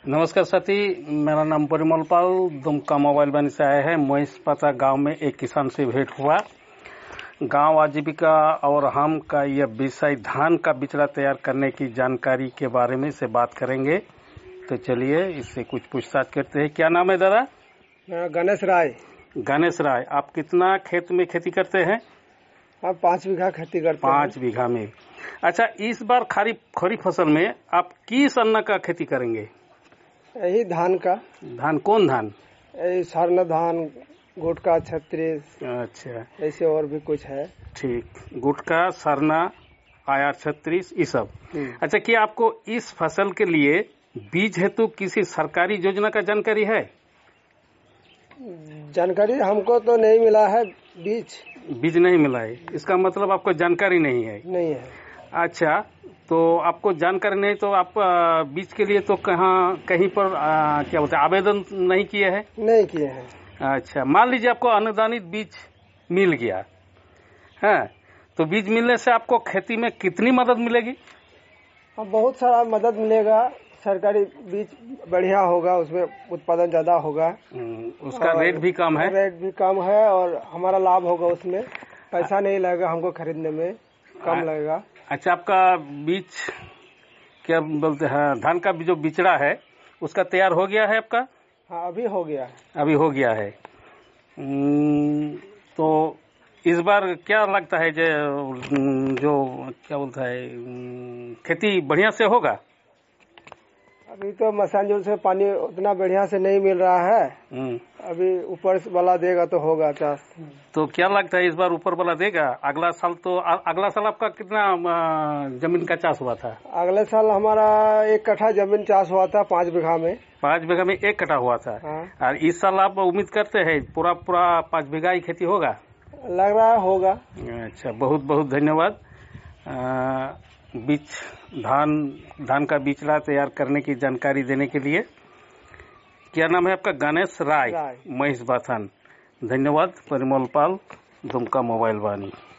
नमस्कार साथी, मेरा नाम परिमल पाल दुमका मोबाइल वानी से आए हैं। महिषपाता गांव में एक किसान से भेंट हुआ। गांव आजीविका और हम का यह विषय धान का बिचड़ा तैयार करने की जानकारी के बारे में से बात करेंगे। तो चलिए इससे कुछ पूछताछ करते हैं। क्या नाम है दादा? गणेश राय। गणेश राय, आप कितना खेत में खेती करते हैं? आप 5 बीघा खेती करते हैं। 5 बीघा में। अच्छा, इस बार खरीफ फसल में आप किस अन्न का खेती करेंगे? यही धान का। धान कौन धान? यही स्वर्ण धान, गुटका, 36। अच्छा, ऐसे और भी कुछ है। ठीक, गुटका, सरना, IR 36 ये सब। अच्छा, क्या आपको इस फसल के लिए बीज हेतु किसी सरकारी योजना का जानकारी है? जानकारी हमको तो नहीं मिला है। बीज नहीं मिला है, इसका मतलब आपको जानकारी नहीं है? नहीं है। अच्छा, तो आपको जानकारी नहीं तो आप बीज के लिए तो कहीं पर क्या बोलते हैं, आवेदन नहीं किए हैं? नहीं किए हैं। अच्छा, मान लीजिए आपको अनुदानित बीज मिल गया है, तो बीज मिलने से आपको खेती में कितनी मदद मिलेगी? बहुत सारा मदद मिलेगा। सरकारी बीज बढ़िया होगा, उसमें उत्पादन ज्यादा होगा, उसका रेट भी कम है। रेट भी कम है और हमारा लाभ होगा। उसमें पैसा नहीं लगेगा, हमको खरीदने में कम लगेगा। अच्छा, आपका बीज क्या बोलते हैं, धान का जो बिचड़ा है उसका तैयार हो गया है आपका? हाँ, अभी हो गया है। अभी हो गया है। तो इस बार क्या लगता है जो क्या बोलता है, खेती बढ़िया से होगा? अभी तो मसानजोर से पानी उतना बढ़िया से नहीं मिल रहा है। अभी ऊपर वाला देगा तो होगा चास। तो क्या लगता है इस बार ऊपर वाला देगा? अगला साल आपका कितना जमीन का चाष हुआ था? अगले साल हमारा 1 कट्ठा जमीन चाष हुआ था 5 बीघा में। 5 बीघा में 1 कट्ठा हुआ था। हाँ। और इस साल आप उम्मीद करते हैं पूरा 5 बीघा ही खेती होगा? लग रहा है होगा। अच्छा, बहुत बहुत धन्यवाद। धान का बिचड़ा तैयार करने की जानकारी देने के लिए। क्या नाम है आपका? गणेश राय, महिषपाता। धन्यवाद। परिमल पाल, दुमका मोबाइल वानी।